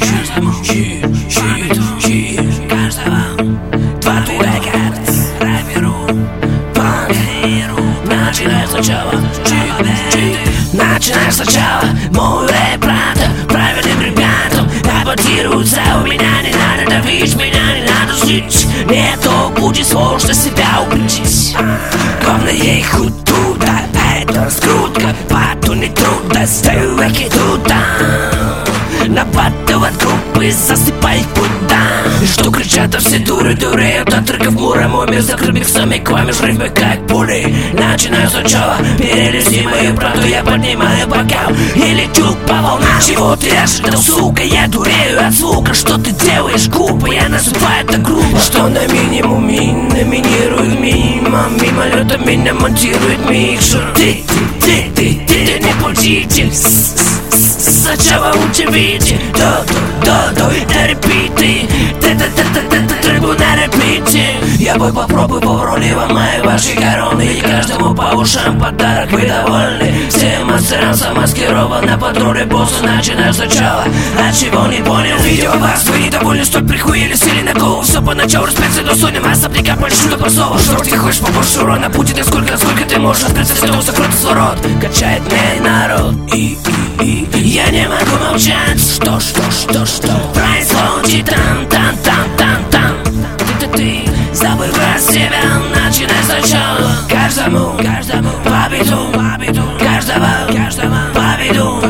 Твой рекорд, рэперу, панк-хиру. Начинай сначала, начинай сначала. Мой рэп, правда, правильным ребятам аплодируется. У меня не надо давить, меня не надо злить. Мне то будет сложно себя убедить. Главное их туда, это раскрутка. Потом не трудно, стою веки туда. Набатывать группы, засыпать пуда. Что кричат, а все дуры дуреют от треков мура. Мой мир закрыт миксами, к вами жрывы как пули. Начинаю сначала, перелези мою правду. Я поднимаю бокал и лечу по волнам. Чего ты ожидал, сука, я дурею от звука. Что ты делаешь, глупо, я называю это грубо. Что на минимуме номинирует мимо. Мимолетом меня монтирует микшер. Ты не путите. Сначала удивите, на репите, требу на репите. Я бы попробовал в роли ломаю ваши короны. И каждому по ушам подарок, вы довольны. Всем мастерам замаскирован на патруле босса. Начинаю сначала, от чего не понял. Видео вас, вы недовольны, столь прихуели, сели на голову. Все поначалу распеться до сонем, особняка большую до посова. Что ты хочешь побольше урона, будет насколько ты можешь открыться, все закрой сворот. Качает мне народ, я не могу молчать. Что происходит там. Ты забывай себя, начинай сначала. Каждому по беду, каждого по беду.